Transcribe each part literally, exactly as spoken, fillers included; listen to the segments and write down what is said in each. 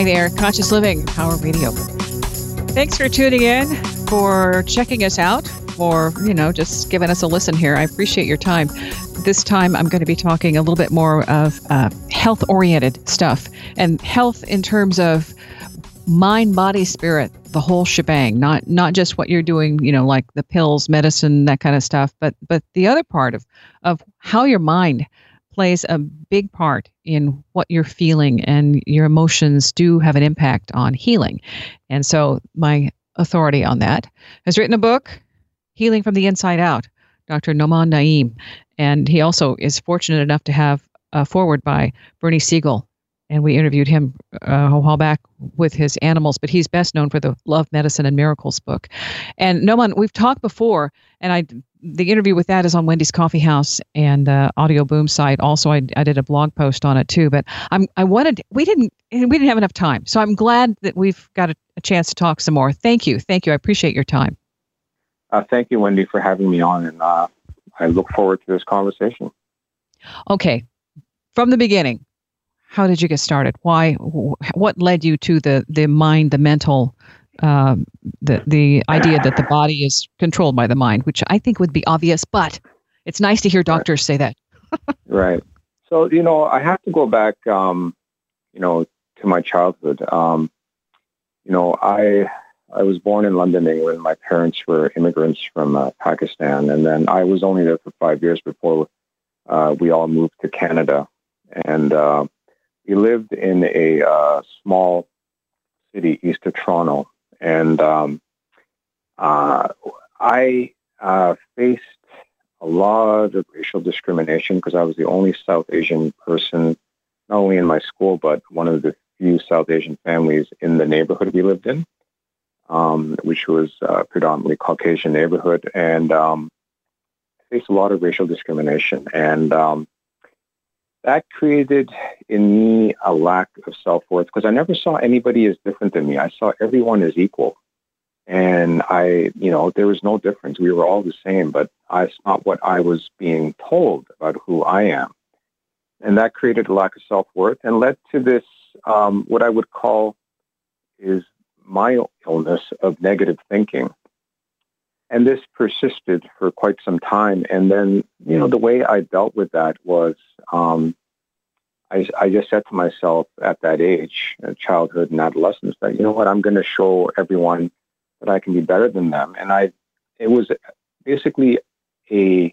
there, Conscious Living, Power Radio. Thanks for tuning in, for checking us out, for, you know, just giving us a listen here. I appreciate your time. This time I'm going to be talking a little bit more of uh, health-oriented stuff, and health in terms of mind, body, spirit, the whole shebang, not not just what you're doing, you know, like the pills, medicine, that kind of stuff, but but the other part of of how your mind plays a big part in what you're feeling, and your emotions do have an impact on healing. And so my authority on that has written a book, Healing from the Inside Out, Doctor Nouman Naim. And he also is fortunate enough to have a foreword by Bernie Siegel. And we interviewed him uh, a while back with his animals, but he's best known for the Love, Medicine, and Miracles book. And Nouman, we've talked before, and I the interview with that is on Wendy's Coffee House and uh, Audio Boom site. Also, I, I did a blog post on it too. But I'm I wanted we didn't we didn't have enough time, so I'm glad that we've got a, a chance to talk some more. Thank you, thank you. I appreciate your time. Uh, thank you, Wendy, for having me on, and uh, I look forward to this conversation. Okay, from the beginning. How did you get started? Why? What led you to the the mind, the mental, um, the the idea that the body is controlled by the mind, which I think would be obvious, but it's nice to hear doctors say that. Right. So, you know, I have to go back, um, you know, to my childhood. Um, you know, I I was born in London, England. My parents were immigrants from uh, Pakistan, and then I was only there for five years before uh, we all moved to Canada, and uh, we lived in a uh, small city east of Toronto, and um, uh, I uh, faced a lot of racial discrimination because I was the only South Asian person, not only in my school, but one of the few South Asian families in the neighborhood we lived in, um, which was a predominantly Caucasian neighborhood, and um, I faced a lot of racial discrimination, and um, that created in me a lack of self-worth because I never saw anybody as different than me. I saw everyone as equal. And I, you know, there was no difference. We were all the same, but it's not what I was being told about who I am. And that created a lack of self-worth and led to this, um, what I would call is my illness of negative thinking. And this persisted for quite some time. And then, you know, the way I dealt with that was um, I, I just said to myself at that age, childhood and adolescence, that, you know what, I'm going to show everyone that I can be better than them. And I, it was basically a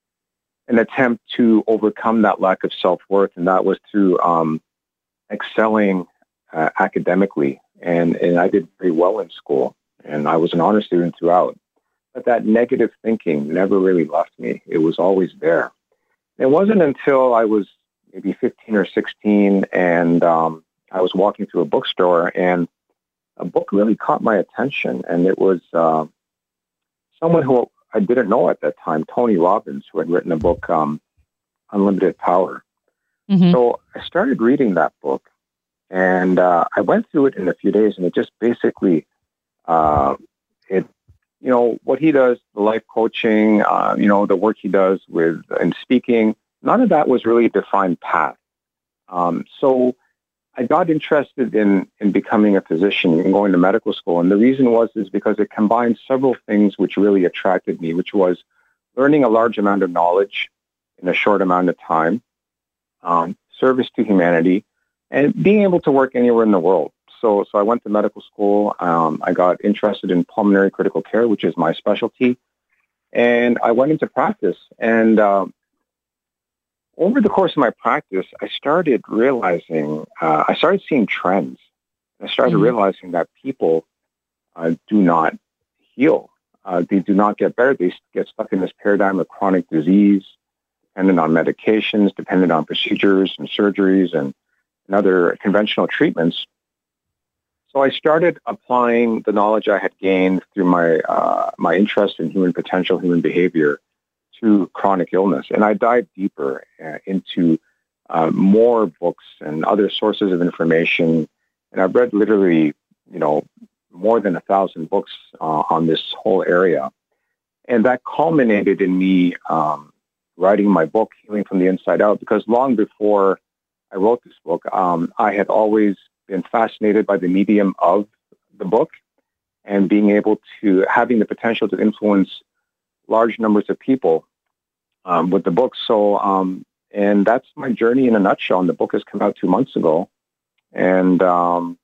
an attempt to overcome that lack of self-worth, and that was through um, excelling uh, academically. And, and I did very well in school, and I was an honor student throughout. But that negative thinking never really left me. It was always there. It wasn't until I was maybe fifteen or sixteen, and um, I was walking through a bookstore, and a book really caught my attention. And it was uh, someone who I didn't know at that time, Tony Robbins, who had written a book, um, Unlimited Power. Mm-hmm. So I started reading that book, and uh, I went through it in a few days, and it just basically, uh, it you know, what he does, the life coaching, uh, you know, the work he does with and speaking, none of that was really a defined path. Um, so I got interested in in becoming a physician and going to medical school. And the reason was is because it combined several things which really attracted me, which was learning a large amount of knowledge in a short amount of time, um, service to humanity, and being able to work anywhere in the world. So, so I went to medical school. Um, I got interested in pulmonary critical care, which is my specialty, and I went into practice. And um, over the course of my practice, I started realizing, uh, I started seeing trends. I started mm-hmm. realizing that people uh, do not heal. Uh, they do not get better. They get stuck in this paradigm of chronic disease, dependent on medications, dependent on procedures and surgeries and, and other conventional treatments. So I started applying the knowledge I had gained through my uh, my interest in human potential, human behavior, to chronic illness. And I dived deeper uh, into uh, more books and other sources of information. And I've read literally, you know, more than a thousand books uh, on this whole area. And that culminated in me um, writing my book, Healing from the Inside Out, because long before I wrote this book, um, I had always been fascinated by the medium of the book and being able to, having the potential to influence large numbers of people um, with the book. So, um, and that's my journey in a nutshell. And the book has come out two months ago. And, um,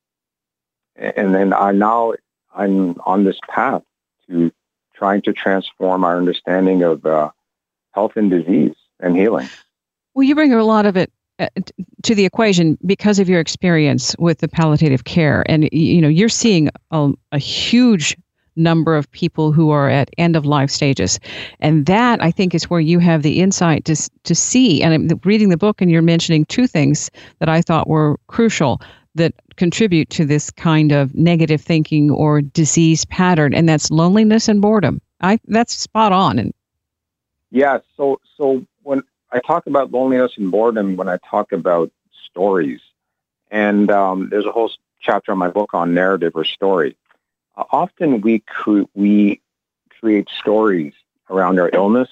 and then I now, I'm on this path to trying to transform our understanding of uh, health and disease and healing. Well, you bring a lot of it uh, t- to the equation because of your experience with the palliative care. And, y- you know, you're seeing a, a huge number of people who are at end of life stages. And that, I think, is where you have the insight to, s- to see. And I'm reading the book, and you're mentioning two things that I thought were crucial that contribute to this kind of negative thinking or disease pattern, and that's loneliness and boredom. I that's spot on. And Yeah. So, so when I talk about loneliness and boredom, when I talk about stories, and um, there's a whole s- chapter in my book on narrative or story. Uh, often we cre- we create stories around our illness,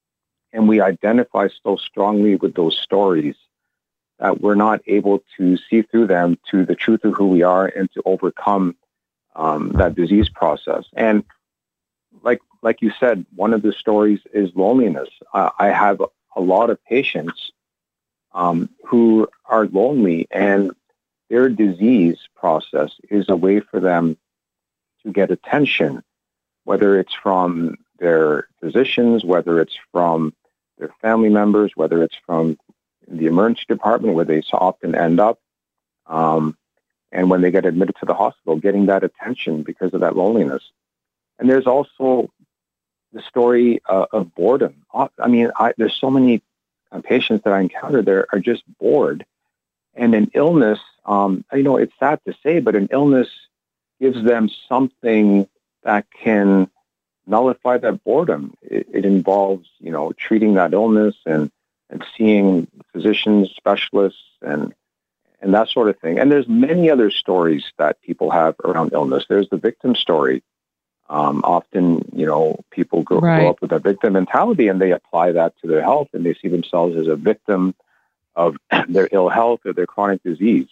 and we identify so strongly with those stories that we're not able to see through them to the truth of who we are and to overcome um, that disease process. And like like you said, one of the stories is loneliness. Uh, I have a lot of patients um, who are lonely, and their disease process is a way for them to get attention, whether it's from their physicians, whether it's from their family members, whether it's from the emergency department, where they so often end up, um, and when they get admitted to the hospital, getting that attention because of that loneliness. And there's also the story uh, of boredom. I mean, I, there's so many uh, patients that I encounter that are just bored. And an illness, um, you know, it's sad to say, but an illness gives them something that can nullify that boredom. It, it involves, you know, treating that illness and, and seeing physicians, specialists, and and that sort of thing. And there's many other stories that people have around illness. There's the victim story. Um, often, you know, people grow, right. grow up with a victim mentality, and they apply that to their health, and they see themselves as a victim of their ill health or their chronic disease.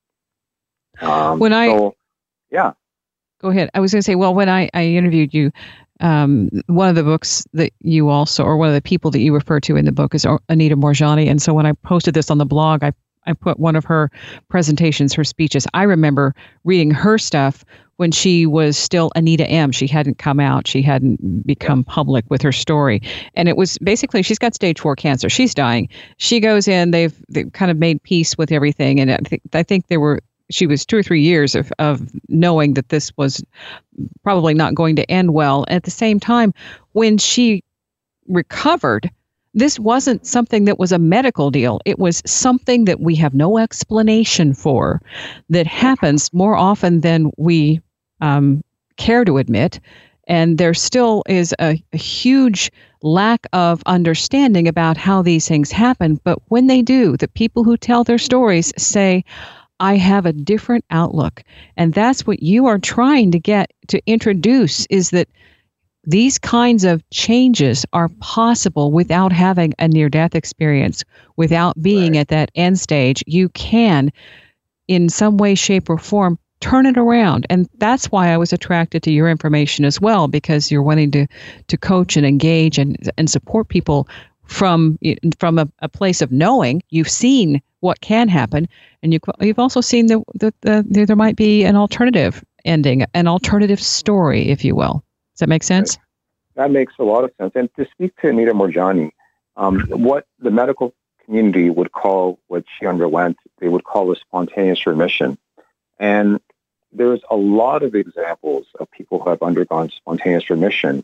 Um, when I so, yeah. Go ahead. I was going to say, well, when I, I interviewed you, um, one of the books that you also, or one of the people that you refer to in the book is Anita Moorjani. And so when I posted this on the blog, I, I put one of her presentations, her speeches. I remember reading her stuff when she was still Anita M. She hadn't come out. She hadn't become public with her story. And it was basically, she's got stage four cancer. She's dying. She goes in, they've, they've kind of made peace with everything. And I think, I think there were, she was two or three years of, of knowing that this was probably not going to end well. At the same time, when she recovered, this wasn't something that was a medical deal. It was something that we have no explanation for, that happens more often than we um, care to admit. And there still is a, a huge lack of understanding about how these things happen. But when they do, the people who tell their stories say, I have a different outlook. And that's what you are trying to get to introduce, is that these kinds of changes are possible without having a near-death experience, without being Right. at that end stage. You can, in some way, shape, or form, turn it around. And that's why I was attracted to your information as well, because you're wanting to, to coach and engage and, and support people from from a, a place of knowing. You've seen what can happen, and you, you've also seen that the, the, the, there might be an alternative ending, an alternative story, if you will. Does that make sense? That makes a lot of sense. And to speak to Anita Moorjani, um, what the medical community would call what she underwent, they would call a spontaneous remission. And there's a lot of examples of people who have undergone spontaneous remission.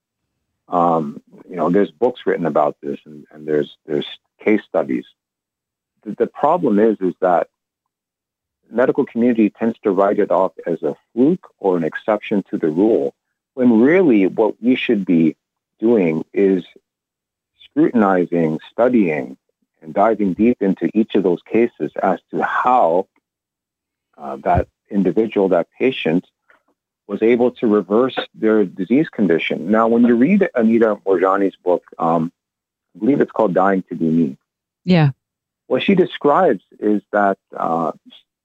Um, you know, there's books written about this, and, and there's there's case studies. The, the problem is, is that the medical community tends to write it off as a fluke or an exception to the rule, when really what we should be doing is scrutinizing, studying, and diving deep into each of those cases as to how uh, that individual, that patient, was able to reverse their disease condition. Now, when you read Anita Moorjani's book, um, I believe it's called Dying to Be Me. Yeah. What she describes is that uh,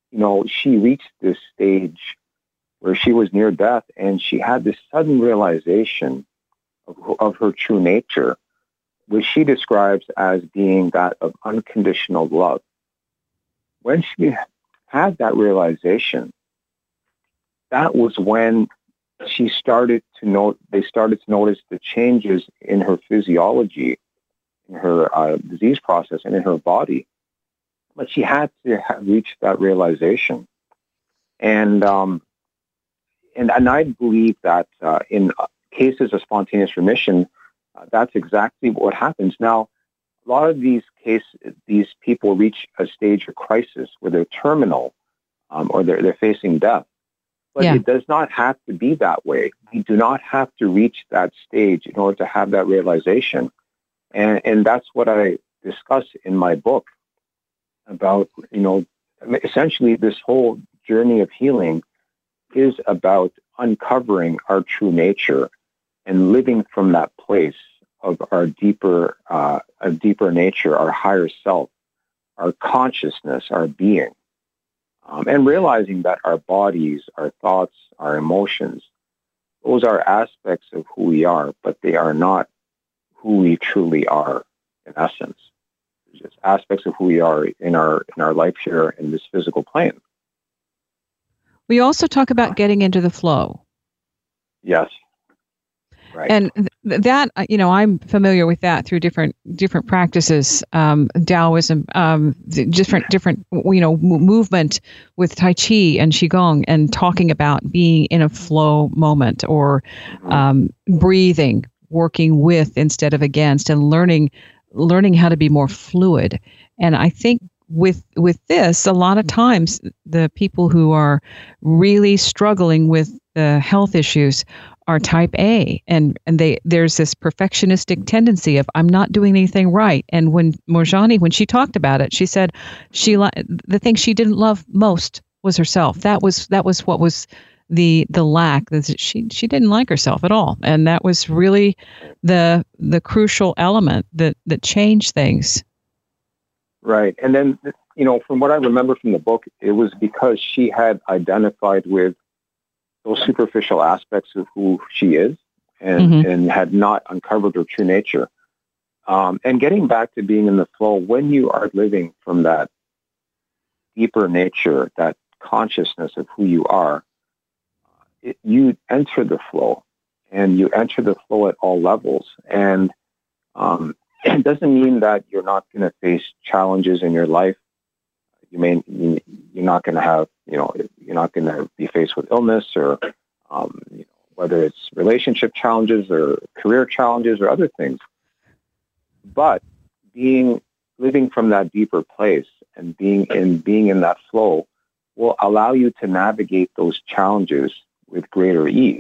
you know, she reached this stage where she was near death, and she had this sudden realization of, of her true nature, which she describes as being that of unconditional love. When she had that realization, that was when she started to note, they started to notice the changes in her physiology, in her uh, disease process, and in her body. But she had to have reached that realization. And, um, and, and I believe that uh, in cases of spontaneous remission, uh, that's exactly what happens. Now, a lot of these cases, these people reach a stage of crisis where they're terminal um, or they're, they're facing death. But yeah. It does not have to be that way. We do not have to reach that stage in order to have that realization. And, and that's what I discuss in my book about, you know, essentially this whole journey of healing is about uncovering our true nature and living from that place of our deeper, uh, a deeper nature, our higher self, our consciousness, our being. Um, and realizing that our bodies, our thoughts, our emotions, those are aspects of who we are, but they are not who we truly are in essence. It's just aspects of who we are in our in our life here in this physical plane. We also talk about getting into the flow. Yes. Right. And th- that, you know, I'm familiar with that through different different practices, um, Taoism, um, different different you know m- movement with Tai Chi and Qigong, and talking about being in a flow moment, or mm-hmm. um, breathing, working with instead of against, and learning learning how to be more fluid. And I think with with this, a lot of times the people who are really struggling with the health issues are type A, and and they there's this perfectionistic tendency of I'm not doing anything right. And when Moujani, when she talked about it, she said she the thing she didn't love most was herself. That was that was what was the the lack. That she she didn't like herself at all, and that was really the the crucial element that that changed things. Right, and then you know, from what I remember from the book, it was because she had identified with those superficial aspects of who she is, and, mm-hmm. and had not uncovered her true nature. Um, and getting back to being in the flow, when you are living from that deeper nature, that consciousness of who you are, it, you enter the flow, and you enter the flow at all levels. And um, it doesn't mean that you're not going to face challenges in your life. You may, you're not going to have, you know, you're not going to be faced with illness, or um, you know, whether it's relationship challenges or career challenges or other things. But being, living from that deeper place and being in, being in that flow will allow you to navigate those challenges with greater ease.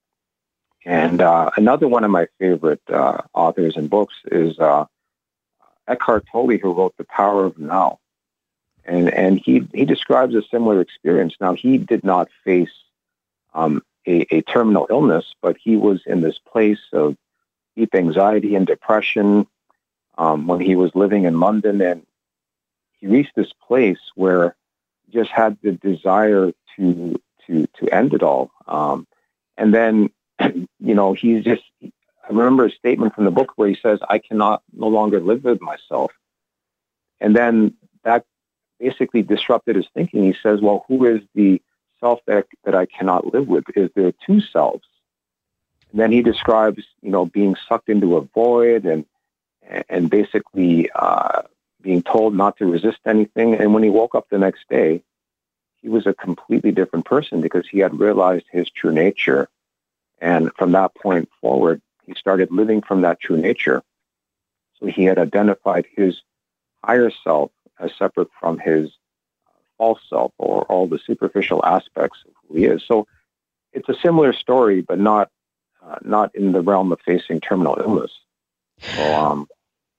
And uh, another one of my favorite uh, authors and books is uh, Eckhart Tolle, who wrote The Power of Now. And and he, he describes a similar experience. Now, he did not face um, a, a terminal illness, but he was in this place of deep anxiety and depression um, when he was living in London. And he reached this place where he just had the desire to to to end it all. Um, and then, you know, he's just, I remember a statement from the book where he says, I cannot no longer live with myself. And then that basically disrupted his thinking. He says, well, who is the self that, that I cannot live with? Is there two selves? And then he describes, you know, being sucked into a void and and basically uh, being told not to resist anything. And when he woke up the next day, he was a completely different person because he had realized his true nature. And from that point forward, he started living from that true nature. So he had identified his higher self as separate from his false self, or all the superficial aspects of who he is. So it's a similar story, but not uh, not in the realm of facing terminal illness. So, um,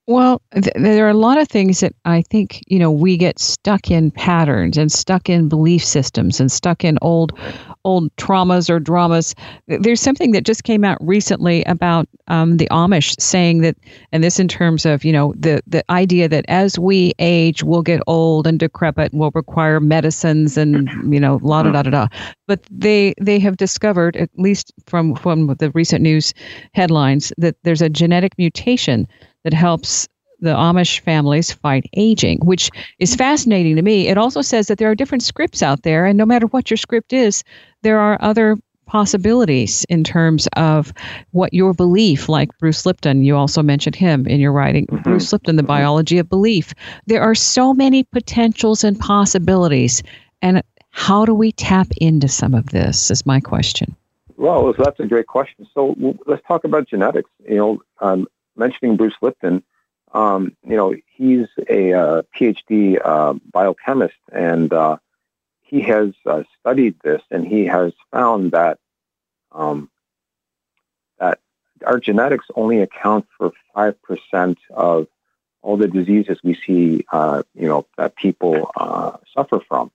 Well, th- there are a lot of things that I think, you know, we get stuck in patterns and stuck in belief systems and stuck in old Right. old traumas or dramas. Th- There's something that just came out recently about um, the Amish saying that, and this in terms of, you know, the the idea that as we age, we'll get old and decrepit and we'll require medicines and, you know, la da Mhm. da da da. But they they have discovered, at least from from the recent news headlines, that there's a genetic mutation that helps the Amish families fight aging, which is fascinating to me. It also says that there are different scripts out there, and no matter what your script is, there are other possibilities in terms of what your belief, like Bruce Lipton, you also mentioned him in your writing, Mhm. Bruce Lipton, The Mhm. Biology of Belief. There are so many potentials and possibilities. And how do we tap into some of this, is my question. Well, so that's a great question. So w- let's talk about genetics. You know, um, mentioning Bruce Lipton, um, you know, he's a uh, PhD uh, biochemist, and uh, he has uh, studied this, and he has found that um, that our genetics only account for five percent of all the diseases we see, uh, you know, that people uh, suffer from.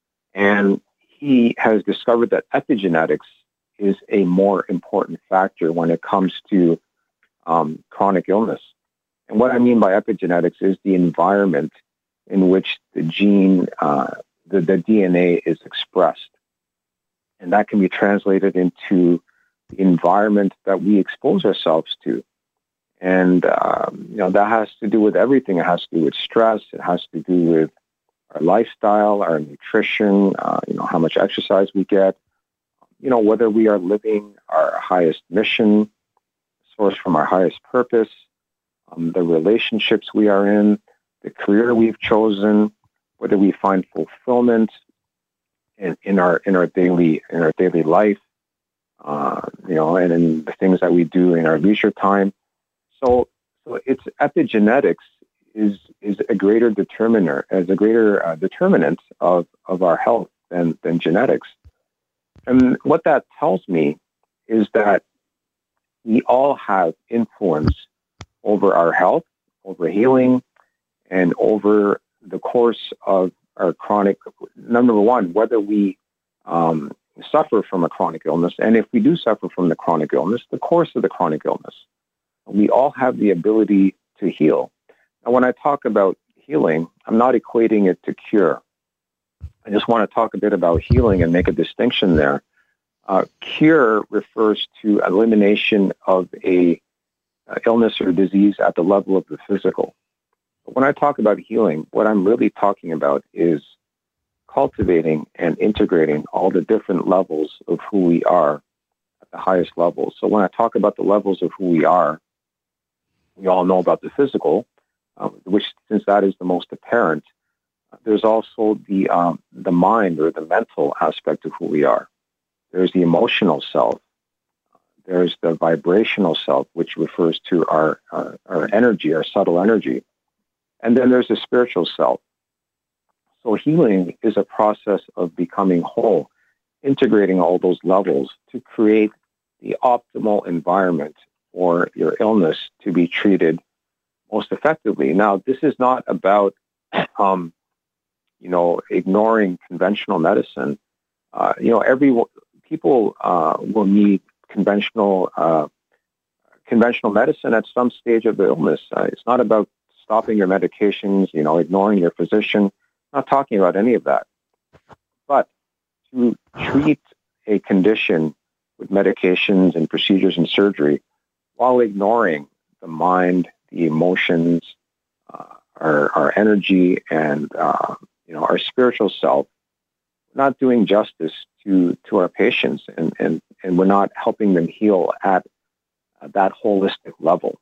And he has discovered that epigenetics is a more important factor when it comes to um, chronic illness. And what I mean by epigenetics is the environment in which the gene, uh, the, the D N A is expressed. And that can be translated into the environment that we expose ourselves to. And, um, you know, that has to do with everything. It has to do with stress. It has to do with our lifestyle, our nutrition, uh, you know, how much exercise we get, you know, whether we are living our highest mission, source from our highest purpose, um, the relationships we are in, the career we've chosen, whether we find fulfillment in, in our in our daily in our daily life, uh, you know, and in the things that we do in our leisure time. So, so it's epigenetics is is a greater determiner, as a greater uh, determinant of of our health than than genetics. And what that tells me is that we all have influence over our health, over healing, and over the course of our chronic. Number one, whether we um, suffer from a chronic illness, and if we do suffer from the chronic illness, the course of the chronic illness. We all have the ability to heal. Now, when I talk about healing, I'm not equating it to cure. I just want to talk a bit about healing and make a distinction there. Uh, cure refers to elimination of a uh, illness or disease at the level of the physical. But when I talk about healing, what I'm really talking about is cultivating and integrating all the different levels of who we are at the highest levels. So when I talk about the levels of who we are, we all know about the physical, uh, which, since that is the most apparent, uh, there's also the um, the mind or the mental aspect of who we are. There's the emotional self. There's the vibrational self, which refers to our, our our energy, our subtle energy, and then there's the spiritual self. So healing is a process of becoming whole, integrating all those levels to create the optimal environment for your illness to be treated most effectively. Now, this is not about, um, you know, ignoring conventional medicine. Uh, you know, every people uh, will need conventional uh, conventional medicine at some stage of the illness. Uh, it's not about stopping your medications, you know, ignoring your physician. I'm not talking about any of that. But to treat a condition with medications and procedures and surgery while ignoring the mind, the emotions, uh, our, our energy, and uh, you know, our spiritual self, we're not doing justice to to our patients, and and and we're not helping them heal at uh, that holistic level.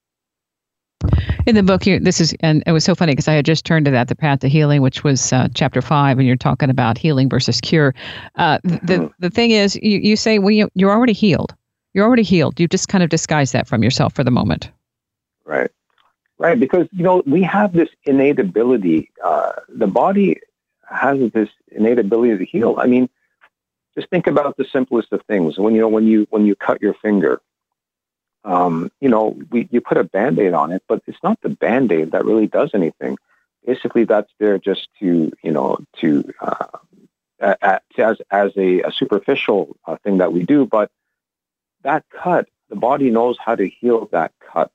In the book, you, this is, and it was so funny because I had just turned to that, The Path to Healing, which was uh, chapter five, and you're talking about healing versus cure. Uh, the Mm-hmm. the thing is, you, you say, well, you, you're already healed. You're already healed. You just kind of disguise that from yourself for the moment. Right, right, because you know we have this innate ability. Uh, the body has this innate ability to heal. I mean, just think about the simplest of things. When you know when you when you cut your finger, um, you know, we you put a Band-Aid on it, but it's not the Band-Aid that really does anything. Basically, that's there just to, you know, to uh, a- a- as as a, a superficial uh, thing that we do. But that cut, the body knows how to heal that cut.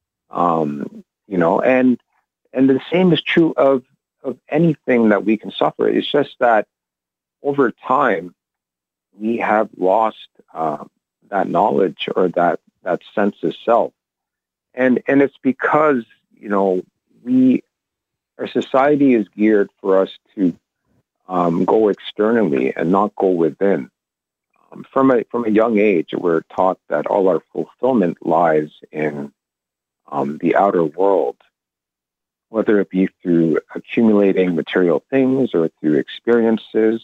Um, you know, and and the same is true of of anything that we can suffer. It's just that over time we have lost uh, that knowledge or that that sense of self, and and it's because, you know, we our society is geared for us to um, go externally and not go within. Um, from a from a young age, we're taught that all our fulfillment lies in um, the outer world, whether it be through accumulating material things or through experiences,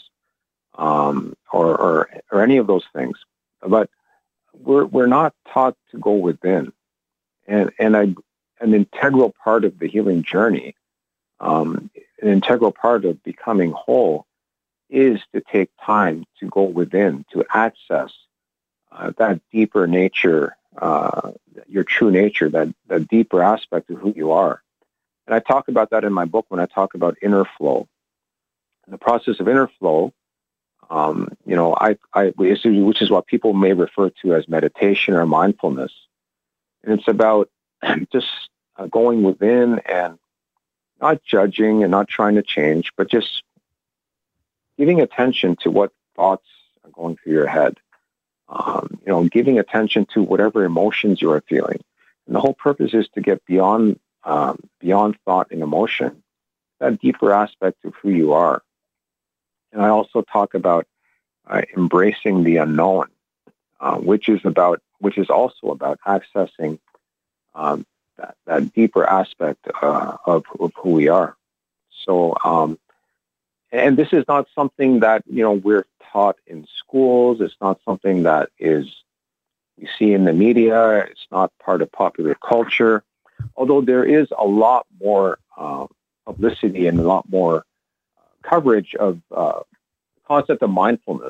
um, or, or or any of those things. But we're we're not taught to go within, and and I, an integral part of the healing journey, um, an integral part of becoming whole, is to take time to go within, to access uh, that deeper nature, uh, your true nature, that that deeper aspect of who you are. And I talk about that in my book when I talk about inner flow. In the process of inner flow, um, you know, I, I, which is what people may refer to as meditation or mindfulness. And it's about just uh, going within and not judging and not trying to change, but just giving attention to what thoughts are going through your head. Um, you know, giving attention to whatever emotions you are feeling. And the whole purpose is to get beyond um, beyond thought and emotion, that deeper aspect of who you are. And I also talk about uh, embracing the unknown, uh, which is about, which is also about accessing um, that, that deeper aspect uh, of, of who we are. So, um, and this is not something that, you know, we're taught in schools. It's not something that is we see in the media. It's not part of popular culture. Although there is a lot more uh, publicity and a lot more uh, coverage of uh, the concept of mindfulness,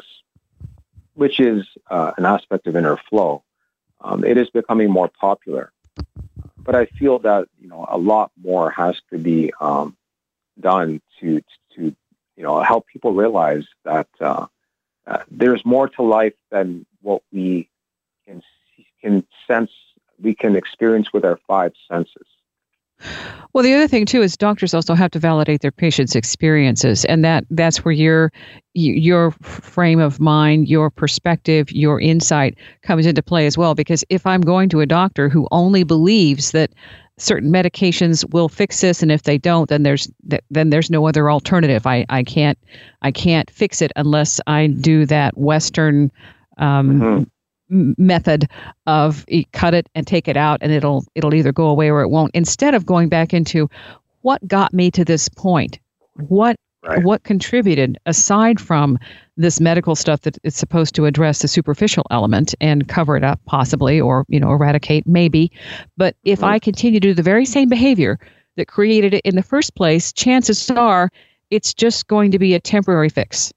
which is uh, an aspect of inner flow. Um, it is becoming more popular, but I feel that, you know, a lot more has to be um, done to to you know help people realize that uh, uh, there's more to life than what we can can sense. We can experience with our five senses. Well, the other thing too is doctors also have to validate their patients' experiences, and that that's where your your frame of mind, your perspective, your insight comes into play as well. Because if I'm going to a doctor who only believes that certain medications will fix this, and if they don't, then there's then there's no other alternative. I, I can't I can't fix it unless I do that Western um, mm-hmm. method of cut it and take it out, and it'll it'll either go away or it won't. Instead of going back into what got me to this point, what right. what contributed aside from this medical stuff that is supposed to address the superficial element and cover it up possibly, or, you know, eradicate maybe. But if mm-hmm. I continue to do the very same behavior that created it in the first place, chances are it's just going to be a temporary fix.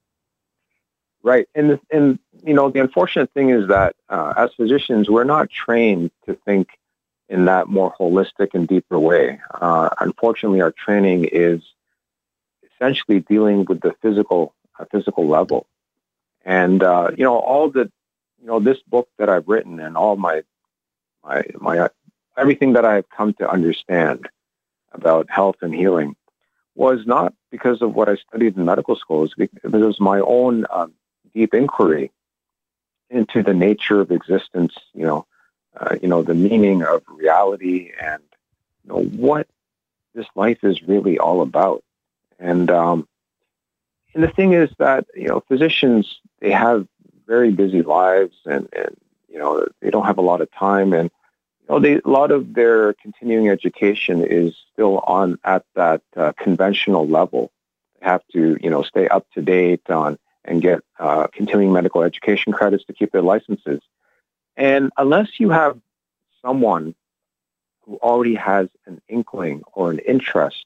Right. And, the, and you know, the unfortunate thing is that uh, as physicians, we're not trained to think in that more holistic and deeper way. Uh, unfortunately, our training is essentially dealing with the physical uh, physical level. And, uh, you know, all the, you know, this book that I've written and all my, my, my, uh, everything that I've come to understand about health and healing was not because of what I studied in medical school. It was my own uh, deep inquiry into the nature of existence, you know, uh, you know, the meaning of reality, and, you know, what this life is really all about. And um, and the thing is that, you know, physicians, they have very busy lives, and, and you know, they don't have a lot of time, and you know, they a lot of their continuing education is still on at that uh, conventional level. They have to, you know, stay up to date on and get uh, continuing medical education credits to keep their licenses. And unless you have someone who already has an inkling or an interest,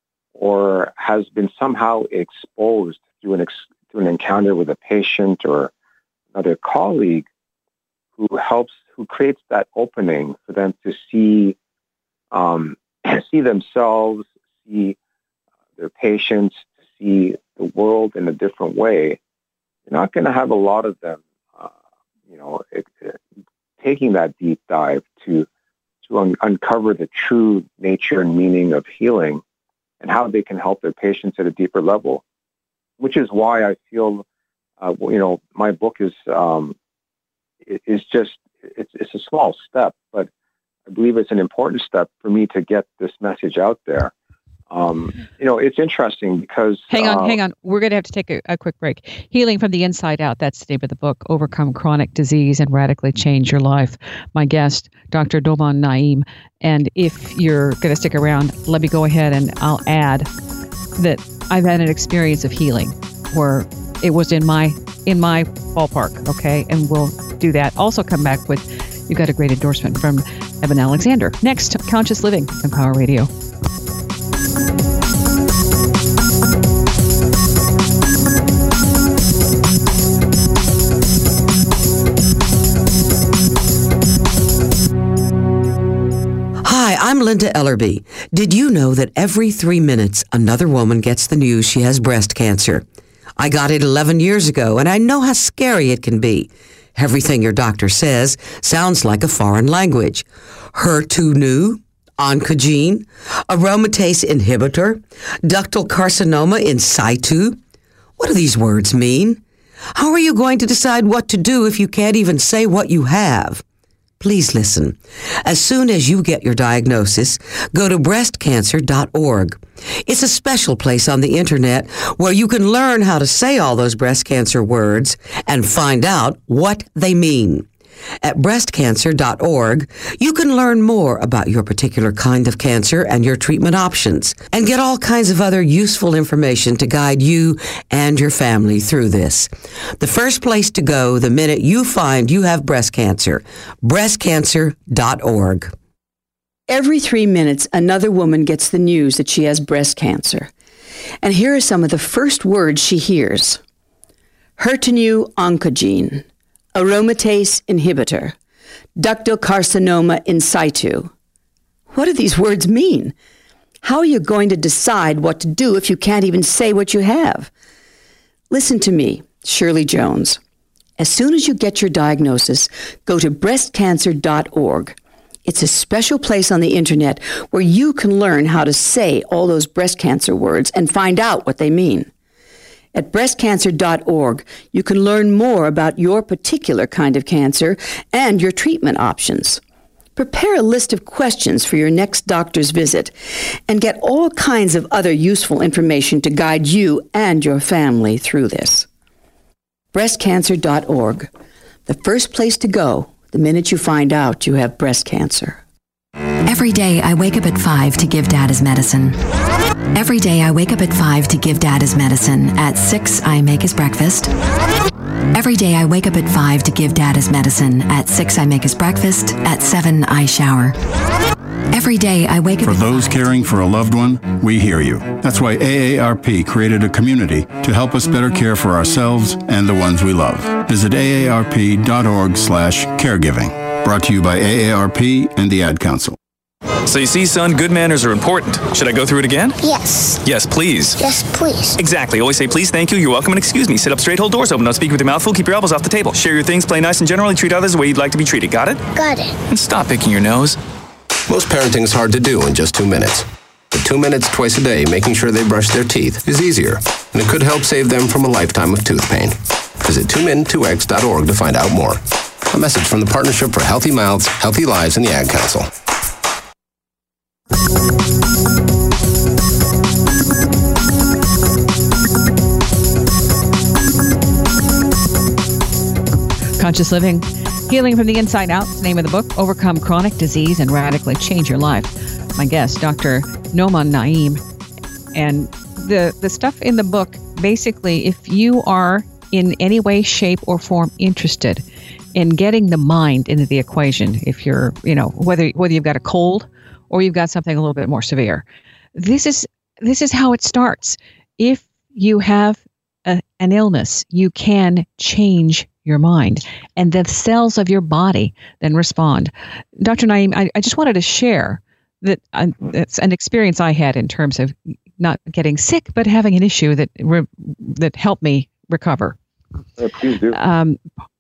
or has been somehow exposed through an ex- through an encounter with a patient or another colleague who helps, who who creates that opening for them to see um, see themselves, see their patients, to see the world in a different way, you're not going to have a lot of them, uh, you know, it, it, taking that deep dive to to un- uncover the true nature and meaning of healing and how they can help their patients at a deeper level. Which is why I feel, uh, you know, my book is um, is just it's it's a small step, but I believe it's an important step for me to get this message out there. Um, you know, it's interesting because... Hang on, uh, hang on. We're going to have to take a, a quick break. Healing from the Inside Out, that's the name of the book, Overcome Chronic Disease and Radically Change Your Life. My guest, Doctor Nouman Naim. And if you're going to stick around, let me go ahead and I'll add that I've had an experience of healing where it was in my in my ballpark, okay? And we'll do that. Also come back with, you got a great endorsement from Evan Alexander. Next, Conscious Living on Power Radio. Hi, I'm Linda Ellerby. Did you know that every three minutes another woman gets the news she has breast cancer? I got it eleven years ago, and I know how scary it can be. Everything your doctor says sounds like a foreign language. H E R two neu, oncogene, aromatase inhibitor, ductal carcinoma in situ. What do these words mean? How are you going to decide what to do if you can't even say what you have? Please listen. As soon as you get your diagnosis, go to breast cancer dot org. It's a special place on the internet where you can learn how to say all those breast cancer words and find out what they mean. At breast cancer dot org, you can learn more about your particular kind of cancer and your treatment options, and get all kinds of other useful information to guide you and your family through this. The first place to go the minute you find you have breast cancer, breast cancer dot org. Every three minutes, another woman gets the news that she has breast cancer. And here are some of the first words she hears. H E R two neu oncogene, aromatase inhibitor, ductal carcinoma in situ. What do these words mean? How are you going to decide what to do if you can't even say what you have? Listen to me, Shirley Jones. As soon as you get your diagnosis, go to breast cancer dot org. It's a special place on the internet where you can learn how to say all those breast cancer words and find out what they mean. At breast cancer dot org, you can learn more about your particular kind of cancer and your treatment options. Prepare a list of questions for your next doctor's visit and get all kinds of other useful information to guide you and your family through this. breast cancer dot org, the first place to go the minute you find out you have breast cancer. Every day I wake up at five to give Dad his medicine. Every day I wake up at five to give Dad his medicine. At six I make his breakfast. Every day I wake up at five to give Dad his medicine. At six I make his breakfast. At seven I shower. Every day I wake up For at those five. caring for a loved one, we hear you. That's why A A R P created a community to help us better care for ourselves and the ones we love. Visit A A R P dot org slash caregiving. Brought to you by A A R P and the Ad Council. So you see, son, good manners are important. Should I go through it again? Yes. Yes, please. Yes, please. Exactly. Always say please, thank you, you're welcome, and excuse me. Sit up straight, hold doors open, don't speak with your mouth full, keep your elbows off the table. Share your things, play nice, and generally treat others the way you'd like to be treated. Got it? Got it. And stop picking your nose. Most parenting is hard to do in just two minutes. But two minutes twice a day making sure they brush their teeth is easier, and it could help save them from a lifetime of tooth pain. Visit two min two x dot org to find out more. A message from the Partnership for Healthy Mouths, Healthy Lives, and the Ad Council. Conscious Living, Healing from the Inside Out, the name of the book, Overcome Chronic Disease and Radically Change Your Life. My guest, Doctor Nouman Naim. And the, the stuff in the book, basically, if you are in any way, shape, or form interested in getting the mind into the equation, if you're, you know, whether whether you've got a cold or you've got something a little bit more severe, this is this is how it starts. If you have a, an illness, you can change your mind, and the cells of your body then respond. Doctor Naim, I, I just wanted to share that uh, it's an experience I had in terms of not getting sick, but having an issue that re- that helped me recover. Uh, please do. Um,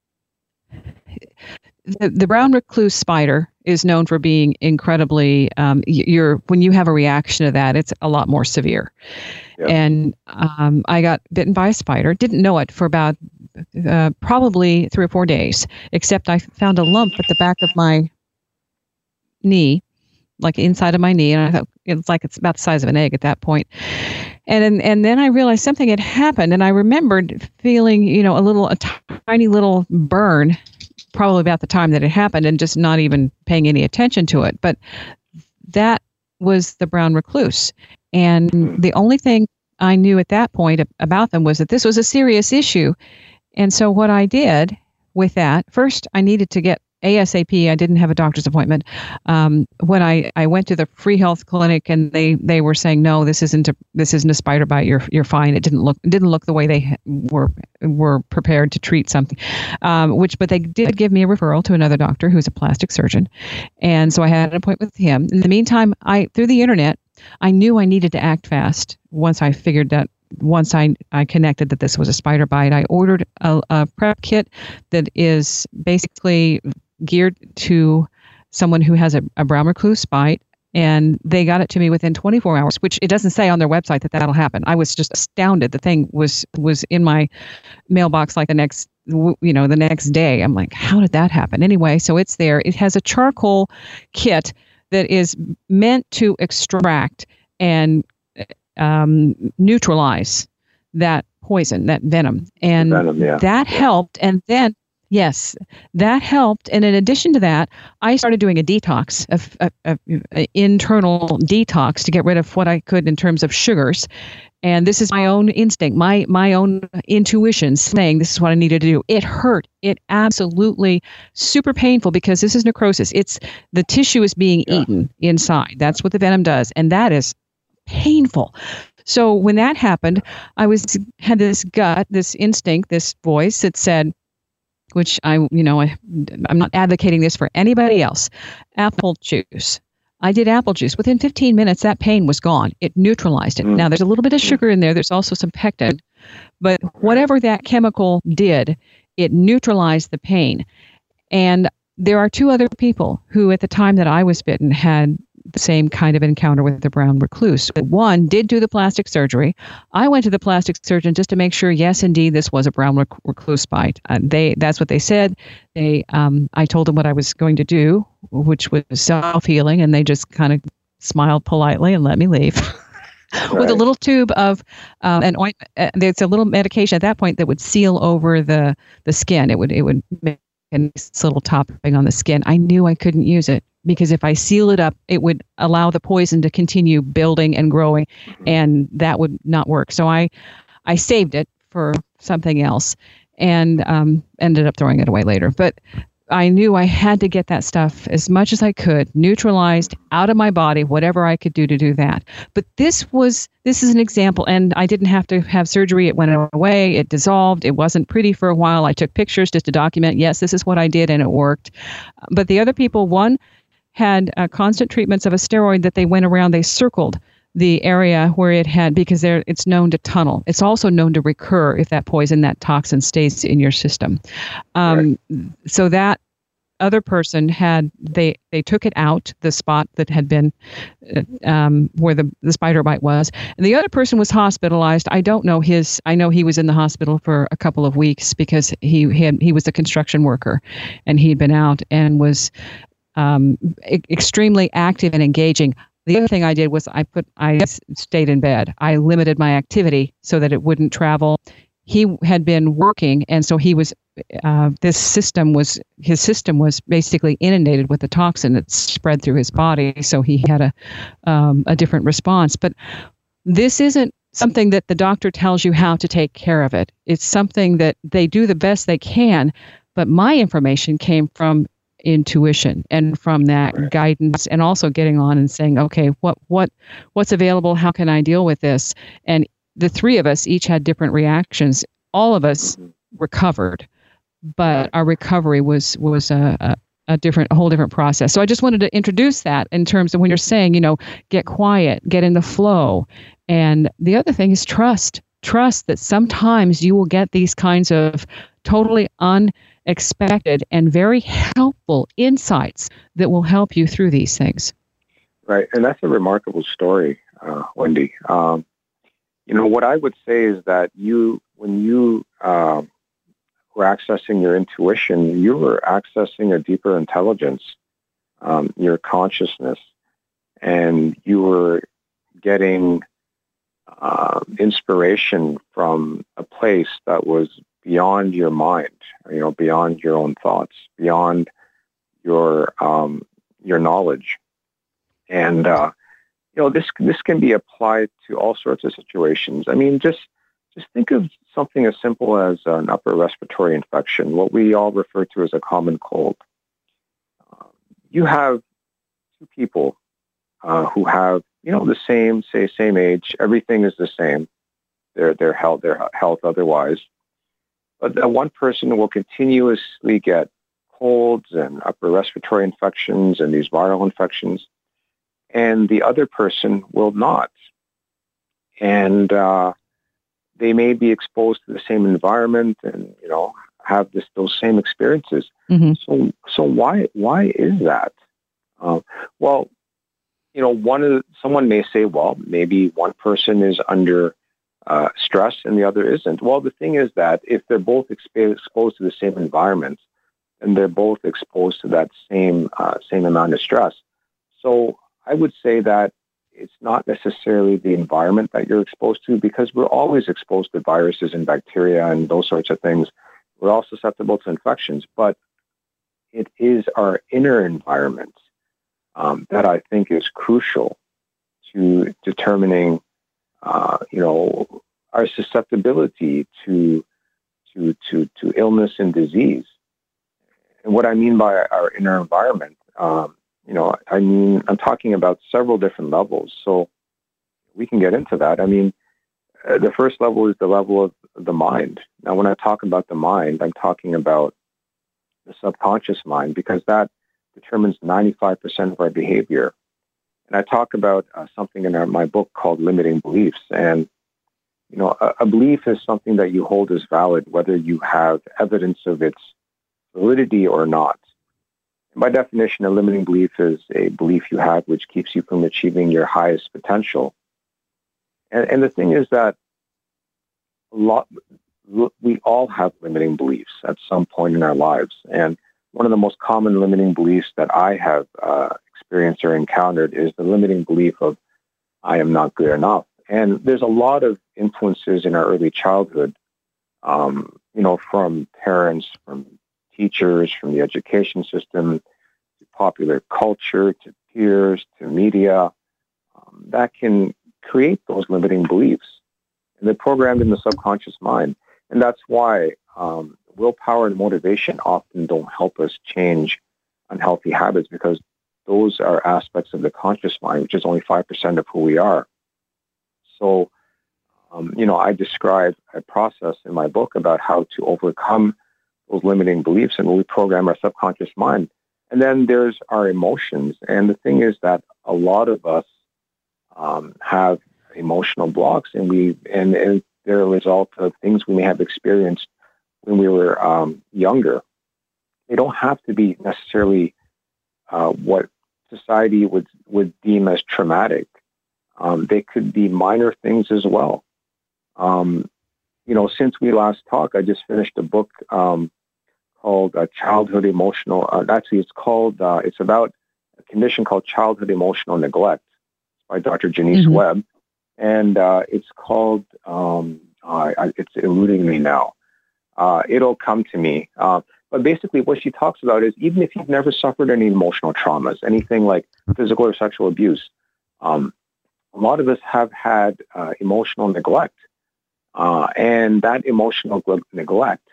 the, the brown recluse spider is known for being incredibly, um, you're, when you have a reaction to that, it's a lot more severe. Yeah. And um, I got bitten by a spider, didn't know it for about uh, probably three or four days, except I found a lump at the back of my knee, like inside of my knee. And I thought it's like it's about the size of an egg at that point. And, and, and then I realized something had happened. And I remembered feeling, you know, a little, a tiny little burn, probably about the time that it happened, and just not even paying any attention to it. But that was the brown recluse. And the only thing I knew at that point about them was that this was a serious issue. And so what I did with that, first I needed to get ASAP. I didn't have a doctor's appointment. Um, when I, I went to the free health clinic, and they, they were saying, no, this isn't a this isn't a spider bite. You're you're fine. It didn't look it didn't look the way they were were prepared to treat something. Um, which, but they did give me a referral to another doctor who's a plastic surgeon, and so I had an appointment with him. In the meantime, I through the internet, I knew I needed to act fast. Once I figured that. Once I, I connected that this was a spider bite, I ordered a, a prep kit that is basically geared to someone who has a, a brown recluse bite, and they got it to me within twenty-four hours, which it doesn't say on their website that that'll happen. I was just astounded. The thing was was in my mailbox like the next, you know, the next day. I'm like, how did that happen? Anyway, so it's there. It has a charcoal kit that is meant to extract and um, neutralize that poison, that venom. And venom, yeah. that helped. And then, yes, that helped. And in addition to that, I started doing a detox, a, a, a, a internal detox to get rid of what I could in terms of sugars. And this is my own instinct, my my own intuition saying this is what I needed to do. It hurt. It absolutely super painful because this is necrosis. It's the tissue is being yeah. eaten inside. That's what the venom does. And that is painful. So when that happened, I was had this gut, this instinct, this voice that said, which I, you know, I, I'm not advocating this for anybody else, apple juice. I did apple juice. Within fifteen minutes, that pain was gone. It neutralized it. Mm. Now, there's a little bit of sugar in there. There's also some pectin. But whatever that chemical did, it neutralized the pain. And there are two other people who, at the time that I was bitten, had the same kind of encounter with the brown recluse. One did do the plastic surgery. I went to the plastic surgeon just to make sure, yes, indeed, this was a brown rec- recluse bite. Uh, they that's what they said. They, um, I told them what I was going to do, which was self-healing, and they just kind of smiled politely and let me leave. Right. With a little tube of um, an ointment. Uh, there's a little medication at that point that would seal over the the skin. It would it would make a nice little topping on the skin. I knew I couldn't use it, because if I seal it up, it would allow the poison to continue building and growing, and that would not work. So I, I saved it for something else, and um, ended up throwing it away later. But I knew I had to get that stuff as much as I could neutralized out of my body, whatever I could do to do that. But this was this is an example, and I didn't have to have surgery. It went away. It dissolved. It wasn't pretty for a while. I took pictures just to document, yes, this is what I did, and it worked. But the other people, one, had uh, constant treatments of a steroid that they went around, they circled the area where it had, because there it's known to tunnel. It's also known to recur if that poison, that toxin stays in your system. Um, right. So that other person had, they, they took it out, the spot that had been uh, um, where the, the spider bite was. And the other person was hospitalized. I don't know his, I know he was in the hospital for a couple of weeks because he had, he was a construction worker, and he'd been out and was Um, e- extremely active and engaging. The other thing I did was I put I stayed in bed. I limited my activity so that it wouldn't travel. He had been working, and so he was. Uh, this system was his system was basically inundated with the toxin that spread through his body. So he had a um, a different response. But this isn't something that the doctor tells you how to take care of it. It's something that they do the best they can. But my information came from intuition and from that right. guidance, and also getting on and saying, okay, what what what's available? How can I deal with this? And the three of us each had different reactions. All of us mm-hmm. recovered, but our recovery was was a, a a different, a whole different process. So I just wanted to introduce that in terms of when you're saying, you know, get quiet, get in the flow. And the other thing is trust. Trust that sometimes you will get these kinds of totally unexpected and very helpful insights that will help you through these things. Right. And that's a remarkable story, uh, Wendy. Um, you know, what I would say is that you, when you uh, were accessing your intuition, you were accessing a deeper intelligence, um, your consciousness, and you were getting uh, inspiration from a place that was beyond your mind, you know, beyond your own thoughts, beyond your um, your knowledge. And, uh, you know, this this can be applied to all sorts of situations. I mean, just just think of something as simple as an upper respiratory infection, what we all refer to as a common cold. Uh, you have two people uh, who have, you know, the same, say, same age. Everything is the same. Their their health, their health otherwise. But that one person will continuously get colds and upper respiratory infections and these viral infections, and the other person will not. And uh, they may be exposed to the same environment and, you know, have this those same experiences. Mm-hmm. So, so why why is that? Uh, well, you know, one of the, someone may say, well, maybe one person is under uh, stress and the other isn't. Well, the thing is that if they're both exp- exposed to the same environment, and they're both exposed to that same uh, same amount of stress, so I would say that it's not necessarily the environment that you're exposed to, because we're always exposed to viruses and bacteria and those sorts of things. We're all susceptible to infections, but it is our inner environment um, that I think is crucial to determining, uh, you know, our susceptibility to to to to illness and disease. And what I mean by our inner environment, um, you know, I mean, I'm talking about several different levels. So we can get into that. I mean, uh, the first level is the level of the mind. Now, when I talk about the mind, I'm talking about the subconscious mind, because that determines ninety-five percent of our behavior. And I talk about uh, something in our, my book called limiting beliefs. And, you know, a, a belief is something that you hold as valid, whether you have evidence of its validity or not. By definition, a limiting belief is a belief you have which keeps you from achieving your highest potential. And, and the thing is that a lot, we all have limiting beliefs at some point in our lives. And one of the most common limiting beliefs that I have uh, experienced or encountered is the limiting belief of, I am not good enough. And there's a lot of influences in our early childhood, um, you know, from parents, from teachers, from the education system, to popular culture, to peers, to media, um, that can create those limiting beliefs. And they're programmed in the subconscious mind. And that's why um, willpower and motivation often don't help us change unhealthy habits, because those are aspects of the conscious mind, which is only five percent of who we are. So, um, you know, I describe a process in my book about how to overcome those limiting beliefs and we program our subconscious mind. And then there's our emotions. And the thing is that a lot of us um, have emotional blocks, and we and, and they're a result of things we may have experienced when we were um, younger. They don't have to be necessarily uh, what society would, would deem as traumatic. Um, they could be minor things as well. Um, you know, since we last talked, I just finished a book um, called uh, Childhood Emotional. Uh, actually, it's called. Uh, it's about a condition called childhood emotional neglect by Doctor Janice mm-hmm. Webb, and uh, it's called. Um, uh, it's eluding me now. Uh, it'll come to me. Uh, but basically, what she talks about is, even if you've never suffered any emotional traumas, anything like physical or sexual abuse, um, a lot of us have had uh, emotional neglect, uh, and that emotional neglect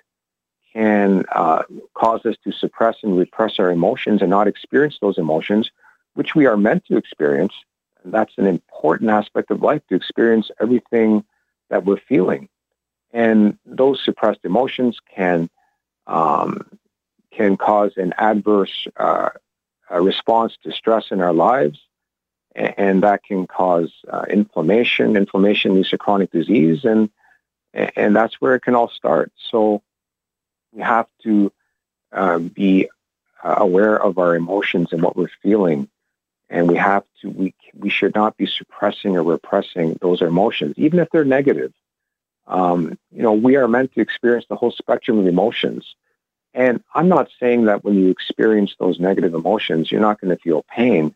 can uh, cause us to suppress and repress our emotions and not experience those emotions, which we are meant to experience. And that's an important aspect of life, to experience everything that we're feeling. And those suppressed emotions can um, can cause an adverse uh, a response to stress in our lives, and, and that can cause uh, inflammation. Inflammation leads to chronic disease, and and that's where it can all start. So we have to uh, be uh, aware of our emotions and what we're feeling, and we have to we we should not be suppressing or repressing those emotions, even if they're negative. Um, you know, we are meant to experience the whole spectrum of emotions. And I'm not saying that when you experience those negative emotions, you're not going to feel pain.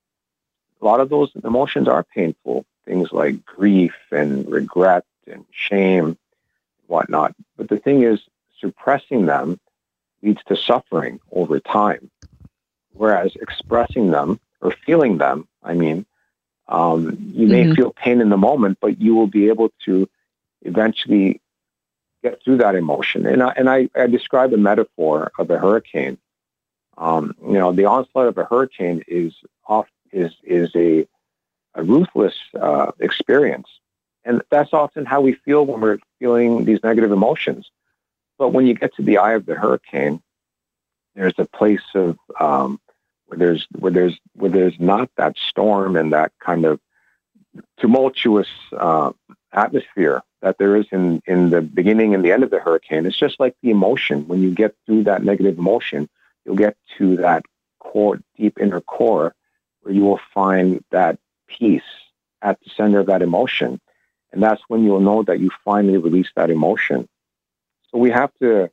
A lot of those emotions are painful, things like grief and regret and shame and whatnot. But the thing is, suppressing them leads to suffering over time, whereas expressing them or feeling them, I mean, um, you may mm-hmm. feel pain in the moment, but you will be able to eventually get through that emotion. And I, and I, I describe a metaphor of a hurricane. Um, you know, the onslaught of a hurricane is off is is a, a ruthless uh, experience, and that's often how we feel when we're feeling these negative emotions. But when you get to the eye of the hurricane, there's a place of um, where there's where there's where there's not that storm and that kind of tumultuous uh, atmosphere that there is in, in the beginning and the end of the hurricane. It's just like the emotion. When you get through that negative emotion, you'll get to that core, deep inner core, where you will find that peace at the center of that emotion. And that's when you'll know that you finally released that emotion. So we have to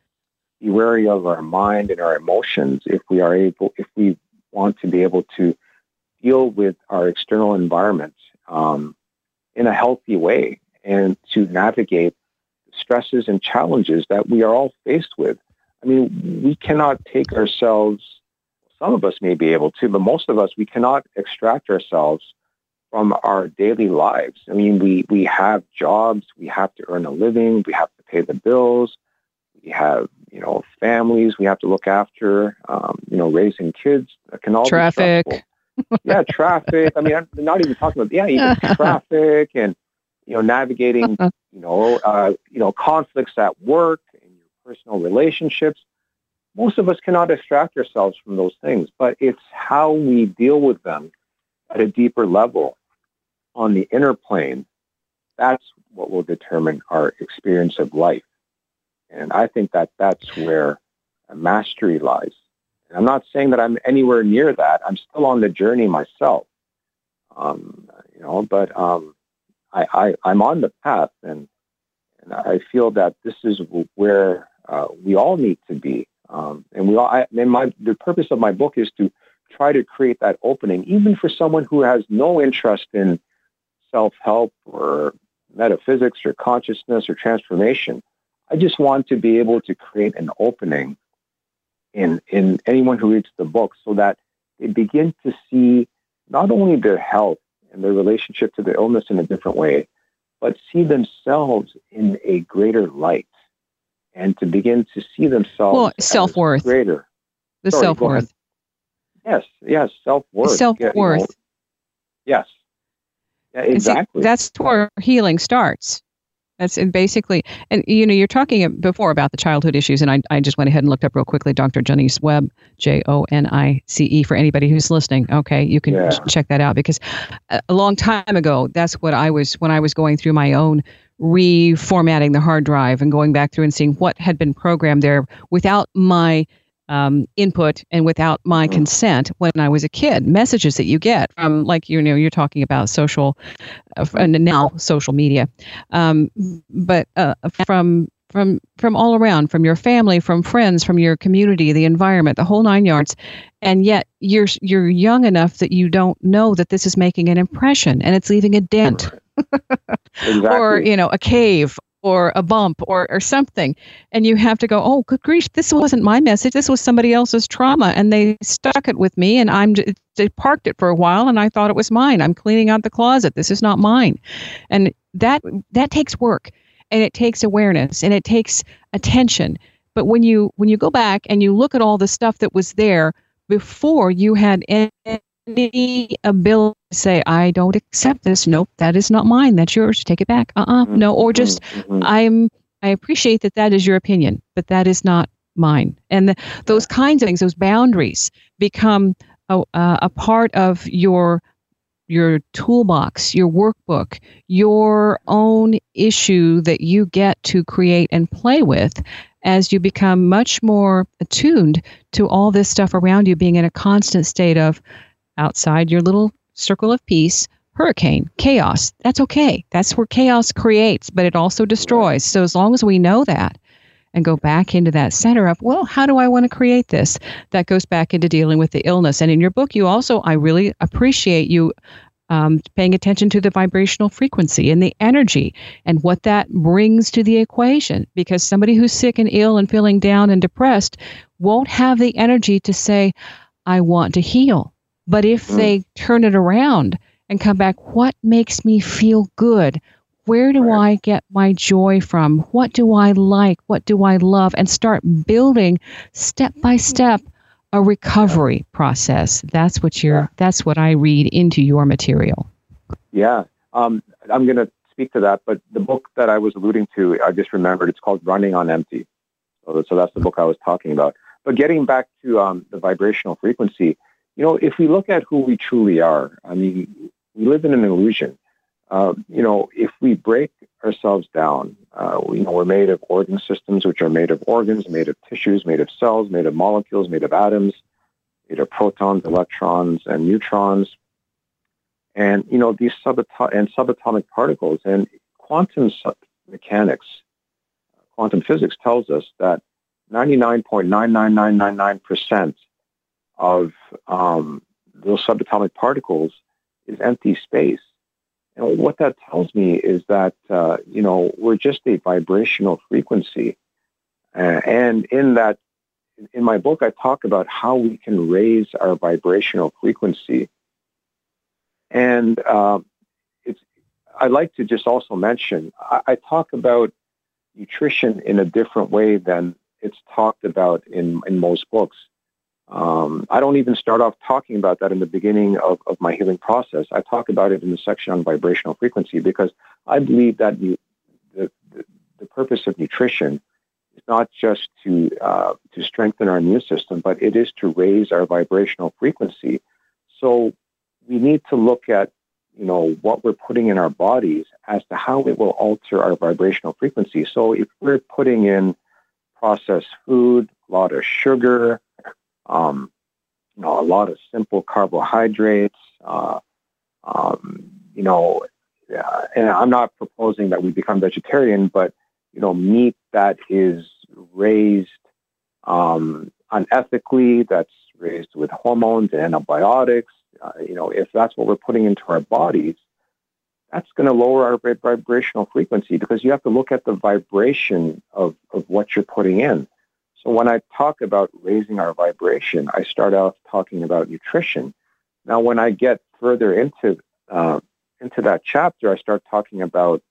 be wary of our mind and our emotions if we are able, if we want to be able to deal with our external environment um, in a healthy way, and to navigate stresses and challenges that we are all faced with. I mean, we cannot take ourselves, some of us may be able to, but most of us, we cannot extract ourselves from our daily lives. I mean, we, we have jobs, we have to earn a living, we have to pay the bills, we have, you know, families we have to look after, um, you know, raising kids. That can all traffic. be stressful. Yeah, traffic. I mean, I'm not even talking about, yeah, even traffic and, you know, navigating, you know, uh, you know, conflicts at work and your personal relationships. Most of us cannot extract ourselves from those things, but it's how we deal with them at a deeper level on the inner plane. That's what will determine our experience of life. And I think that that's where mastery lies. And I'm not saying that I'm anywhere near that. I'm still on the journey myself, um, you know, but, um, I, I, I'm on the path, and, and I feel that this is where uh, we all need to be. Um, and we all, I, and my, the purpose of my book is to try to create that opening, even for someone who has no interest in self-help or metaphysics or consciousness or transformation. I just want to be able to create an opening in, in anyone who reads the book so that they begin to see not only their health and their relationship to the illness in a different way, but see themselves in a greater light, and to begin to see themselves well, self-worth. greater. The Sorry, self-worth. Yes, yes, self-worth. Self-worth. Yeah, you know, yes. Yeah, exactly. See, that's where healing starts. That's basically, and you know, you're talking before about the childhood issues, and I, I just went ahead and looked up real quickly, Doctor Jonice Webb, J O N I C E, for anybody who's listening. Okay, you can yeah. check that out, because a, a long time ago, that's what I was, when I was going through my own reformatting the hard drive and going back through and seeing what had been programmed there without my Um, input and without my mm-hmm. consent when I was a kid. Messages that you get from, like, you know, you're talking about social, uh, and now social media, um, but uh, from from from all around, from your family, from friends, from your community, the environment, the whole nine yards, and yet you're you're young enough that you don't know that this is making an impression and it's leaving a dent, exactly. or you know, a cave, or a bump, or, or something. And you have to go, oh, good grief, this wasn't my message. This was somebody else's trauma. And they stuck it with me, and I'm they parked it for a while, and I thought it was mine. I'm cleaning out the closet. This is not mine. And that that takes work, and it takes awareness, and it takes attention. But when you when you go back and you look at all the stuff that was there before you had any ability to say, I don't accept this. Nope, that is not mine. That's yours. Take it back. Uh-uh. No, or just, I'm I appreciate that that is your opinion, but that is not mine. And the, those kinds of things, those boundaries become a, a part of your your toolbox, your workbook, your own issue that you get to create and play with as you become much more attuned to all this stuff around you, being in a constant state of outside your little circle of peace, hurricane, chaos. That's okay. That's where chaos creates, but it also destroys. So as long as we know that and go back into that center of, well, how do I want to create this? That goes back into dealing with the illness. And in your book, you also, I really appreciate you um, paying attention to the vibrational frequency and the energy and what that brings to the equation. Because somebody who's sick and ill and feeling down and depressed won't have the energy to say, I want to heal. But if mm. they turn it around and come back, what makes me feel good? Where do I get my joy from? What do I like? What do I love? And start building step by step a recovery process. That's what you're. Yeah. That's what I read into your material. Yeah, um, I'm going to speak to that. But the book that I was alluding to, I just remembered. It's called Running on Empty. So, so that's the book I was talking about. But getting back to um, the vibrational frequency, you know, if we look at who we truly are, I mean, we live in an illusion. Uh, you know, if we break ourselves down, uh, we, you know, we're made of organ systems, which are made of organs, made of tissues, made of cells, made of molecules, made of atoms, made of protons, electrons, and neutrons, and you know these subato- and subatomic particles. And quantum mechanics, quantum physics tells us that ninety-nine point nine nine nine nine nine percent of um, those subatomic particles is empty space. And what that tells me is that, uh, you know, we're just a vibrational frequency. Uh, and in that, in my book, I talk about how we can raise our vibrational frequency. And uh, it's, I'd like to just also mention, I, I talk about nutrition in a different way than it's talked about in, in most books. Um, I don't even start off talking about that in the beginning of, of my healing process. I talk about it in the section on vibrational frequency because I believe that you, the, the the purpose of nutrition is not just to uh, to strengthen our immune system, but it is to raise our vibrational frequency. So we need to look at, you know, what we're putting in our bodies as to how it will alter our vibrational frequency. So if we're putting in processed food, a lot of sugar, Um, you know, a lot of simple carbohydrates, uh, um, you know, uh, and I'm not proposing that we become vegetarian, but, you know, meat that is raised um, unethically, that's raised with hormones and antibiotics, uh, you know, if that's what we're putting into our bodies, that's going to lower our vibrational frequency because you have to look at the vibration of, of what you're putting in. So when I talk about raising our vibration, I start out talking about nutrition. Now, when I get further into uh, into that chapter, I start talking about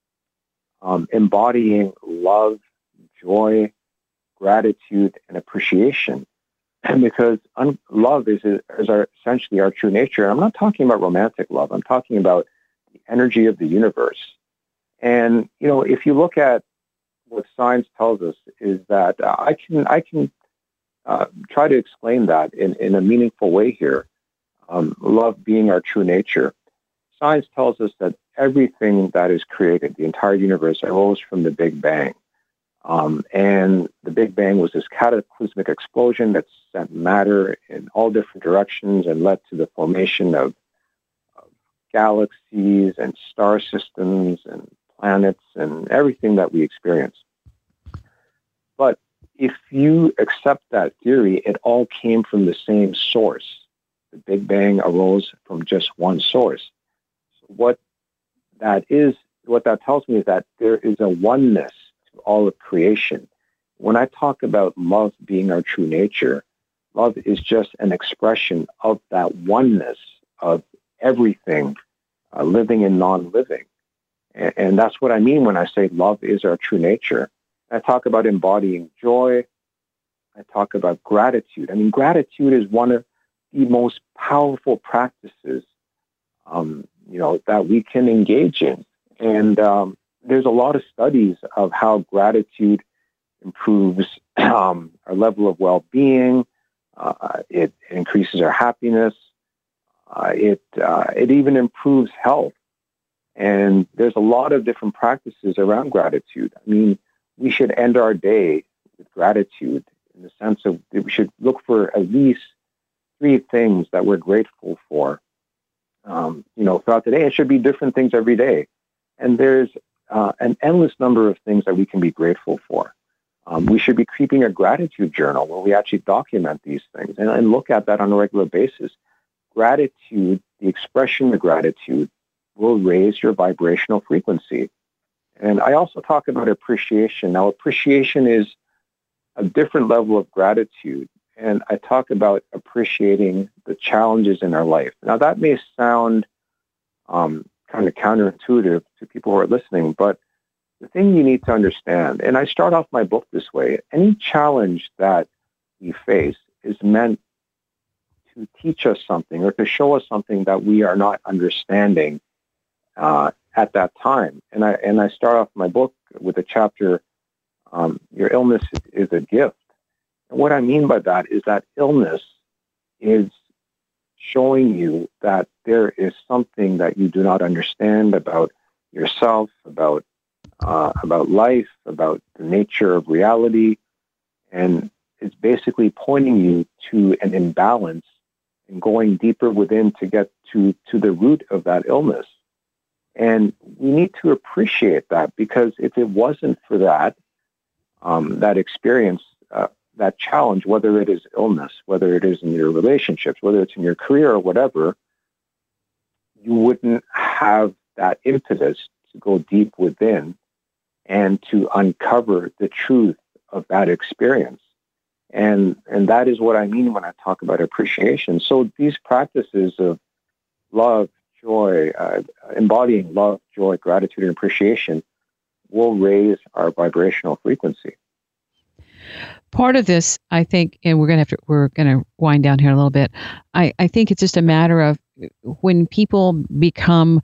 um, embodying love, joy, gratitude, and appreciation. And because un- love is, is our, essentially our true nature. I'm not talking about romantic love. I'm talking about the energy of the universe. And, you know, if you look at what science tells us is that uh, I can I can uh, try to explain that in, in a meaningful way here. Um, love being our true nature. Science tells us that everything that is created, the entire universe, arose from the Big Bang. Um, and the Big Bang was this cataclysmic explosion that sent matter in all different directions and led to the formation of, of galaxies and star systems and planets and everything that we experience. But if you accept that theory, it all came from the same source. The Big Bang arose from just one source. So what that is, what that tells me is that there is a oneness to all of creation. When I talk about love being our true nature, love is just an expression of that oneness of everything, uh, living and non-living. And that's what I mean when I say love is our true nature. I talk about embodying joy. I talk about gratitude. I mean, gratitude is one of the most powerful practices, um, you know, that we can engage in. And, um, there's a lot of studies of how gratitude improves um, our level of well-being. Uh, it increases our happiness. Uh, it uh, it even improves health. And there's a lot of different practices around gratitude. I mean, we should end our day with gratitude in the sense of that we should look for at least three things that we're grateful for. Um, you know, throughout the day, it should be different things every day. And there's uh, an endless number of things that we can be grateful for. Um, we should be keeping a gratitude journal where we actually document these things and, and look at that on a regular basis. Gratitude, the expression of gratitude, will raise your vibrational frequency. And I also talk about appreciation. Now, appreciation is a different level of gratitude. And I talk about appreciating the challenges in our life. Now, that may sound um, kind of counterintuitive to people who are listening, but the thing you need to understand, and I start off my book this way, any challenge that we face is meant to teach us something or to show us something that we are not understanding uh, at that time. And I and I start off my book with a chapter, um, your illness is a gift. And what I mean by that is that illness is showing you that there is something that you do not understand about yourself, about uh, about life, about the nature of reality, and it's basically pointing you to an imbalance and going deeper within to get to, to the root of that illness. And we need to appreciate that, because if it wasn't for that, um, that experience, uh, that challenge, whether it is illness, whether it is in your relationships, whether it's in your career or whatever, you wouldn't have that impetus to go deep within and to uncover the truth of that experience. And and that is what I mean when I talk about appreciation. So these practices of love, joy, uh, embodying love, joy, gratitude, and appreciation will raise our vibrational frequency. Part of this, I think, and we're gonna have to we're gonna wind down here a little bit. I, I think it's just a matter of when people become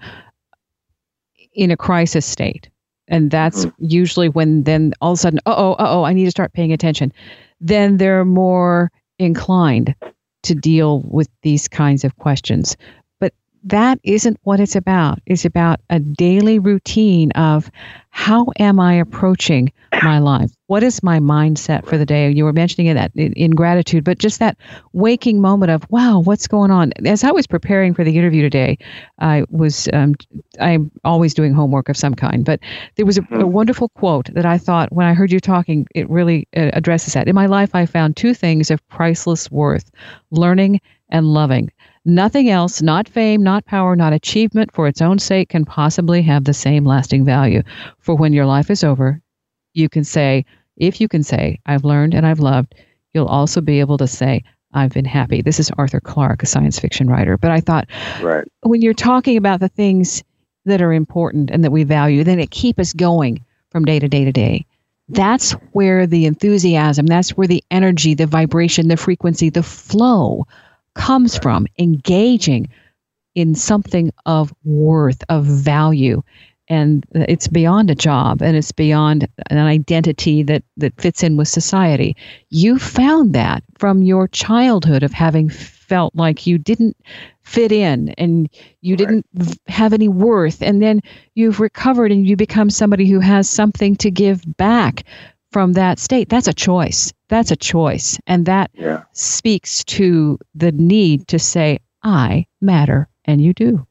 in a crisis state, and that's mm-hmm. usually when then all of a sudden, uh oh, uh oh, I need to start paying attention. Then they're more inclined to deal with these kinds of questions. But that isn't what it's about. It's about a daily routine of how am I approaching my life? What is my mindset for the day? You were mentioning that in, in gratitude, but just that waking moment of, wow, what's going on? As I was preparing for the interview today, I was, um, I'm always doing homework of some kind, but there was a, a wonderful quote that I thought when I heard you talking, it really uh, addresses that. In my life, I found two things of priceless worth: learning and loving. Nothing else, not fame, not power, not achievement for its own sake, can possibly have the same lasting value. For when your life is over, you can say, if you can say, I've learned and I've loved, you'll also be able to say, I've been happy. This is Arthur Clarke, a science fiction writer. But I thought, right. when you're talking about the things that are important and that we value, then it keep us going from day to day to day. That's where the enthusiasm, that's where the energy, the vibration, the frequency, the flow comes from, engaging in something of worth, of value. And it's beyond a job, and it's beyond an identity that, that fits in with society. You found that from your childhood of having felt like you didn't fit in and you right. didn't have any worth. And then you've recovered and you become somebody who has something to give back from that state. That's a choice. That's a choice. And that yeah. speaks to the need to say, I matter, and you do.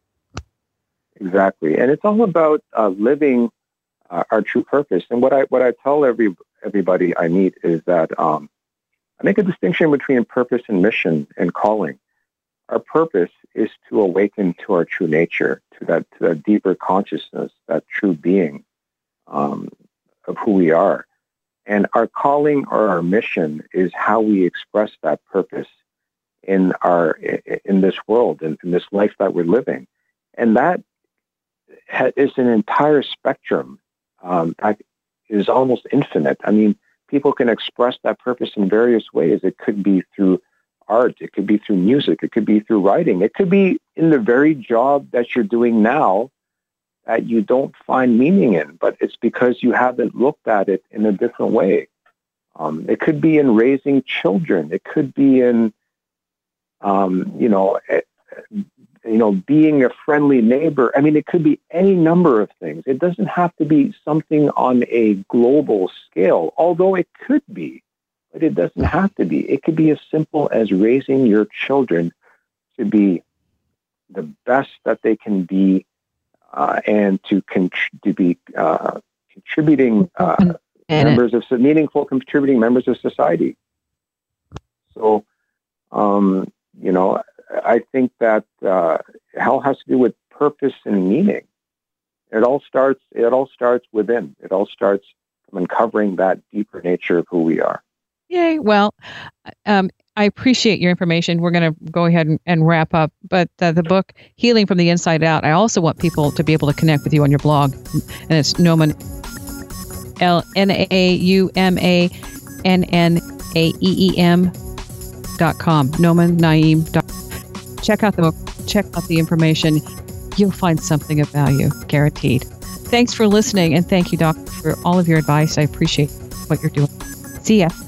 Exactly. And it's all about uh, living uh, our true purpose. And what I what I tell every everybody I meet is that um, I make a distinction between purpose and mission and calling. Our purpose is to awaken to our true nature, to that to that deeper consciousness, that true being um, of who we are. And our calling or our mission is how we express that purpose in our in this world, in, in this life that we're living. And that is an entire spectrum um, that is almost infinite. I mean, people can express that purpose in various ways. It could be through art. It could be through music. It could be through writing. It could be in the very job that you're doing now that you don't find meaning in, but it's because you haven't looked at it in a different way. Um, it could be in raising children. It could be in, um, you know, you know, being a friendly neighbor. I mean, it could be any number of things. It doesn't have to be something on a global scale, although it could be, but it doesn't have to be. It could be as simple as raising your children to be the best that they can be, uh, and to con- to be uh, contributing uh, members of meaningful contributing members of society. So, um, you know, I think that uh, hell has to do with purpose and meaning. It all starts. It all starts within. It all starts from uncovering that deeper nature of who we are. Yay! Well, um, I appreciate your information. We're going to go ahead and, and wrap up. But uh, the book "Healing from the Inside Out," I also want people to be able to connect with you on your blog, and it's Nauman L N A U M A N N A E E M dot com. Nauman Naim. Check out the book. Check out the information. You'll find something of value, guaranteed. Thanks for listening, and thank you, Doc, for all of your advice. I appreciate what you're doing. See ya.